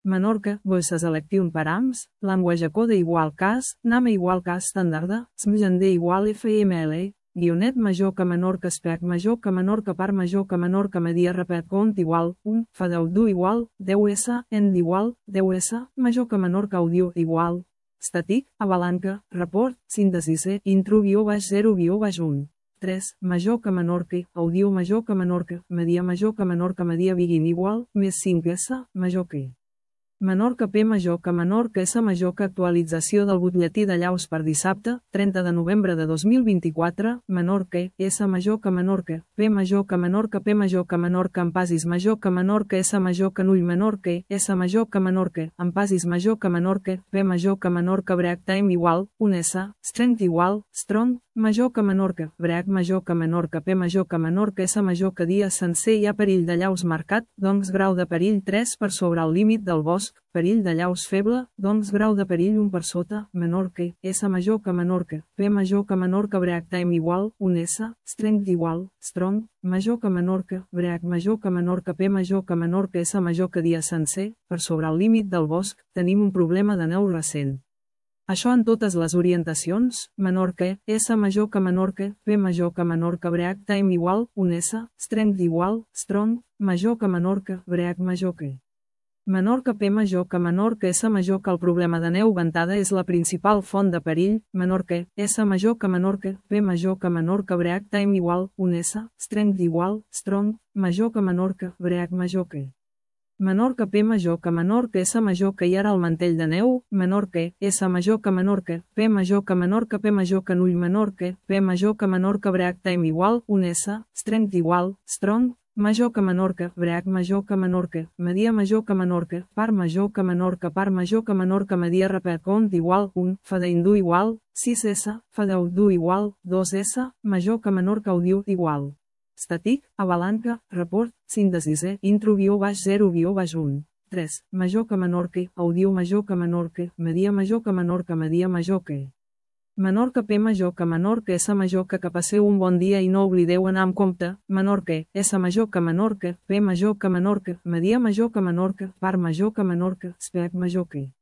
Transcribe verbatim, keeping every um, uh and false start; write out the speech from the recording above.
Menorca, voices electiu params, language code igual cas, name igual cas standarda, smgende igual fml, guionet major que menor que spec major que menor que part major que menor que media repet cont igual, un, fadeu du igual, deu s, end igual, deu s, major que menor que audio igual, estàtic, avalanca, report, síntesi C, intro guió baix zero guió baix un. tres. Major que menor que, audio major que menor que, media major que menor que media begin igual, més cinc s, major que. Menor que P major que menor que S major que actualització del butlletí de llaus per dissabte, trenta de novembre de dos mil vint-i-quatre, menor que, S major que menor que, P major que menor que P major que menor que empasis major que menor que S major que null menor que, S major que menor que, empasis major que menor que, P major que menor que break time igual, un S, strength igual, strong, major que menor que, break major que menor que P major que menor que S major que dia sencer hi ha perill de llaus marcat, doncs grau de perill tres per sobre el límit del bosc, perill de llaus feble, doncs grau de perill un per sota, menor que, S major que menor que, P major que menor que break time igual, un S, strength igual, strong, major que menor que, break major que menor que P major que menor que S major que dia sencer, per sobre el límit del bosc, tenim un problema de neu recent. Això en totes les orientacions, menor que, S major que menor que, P major que menor que break time igual, un S, strength igual, strong, major que menor que, break major que. Menor que P major que menor que S major que el problema de neu ventada és la principal font de perill, menor que, S major que menor que, P major que menor que break time igual, un S, strength igual, strong, major que menor que, break major que. Menor que P major que menor que S major que hi ara el mantell de neu, menor que, S major que menor que, P major que menor que P major que null menor que, P major que menor que break time igual, un S, strength igual, strong, major que menor que, break major que menor que, media major que menor que, part major que menor que part major que menor que media repet cont igual, un, fadeindu igual, sis S, fadeudu igual, dos S, major que menor que audio igual. Estàtic, avalanca, report, síntesi C, intro guió baix zero guió baix un. tres. Major que menor que, audio major que menor que, media major que menor que media major que. Menor que P major que menor que S major que que passeu un bon dia i no oblideu anar amb compte, menor que, S major que menor que, P major que menor que, media major que menor que, part major que menor que, spec major que.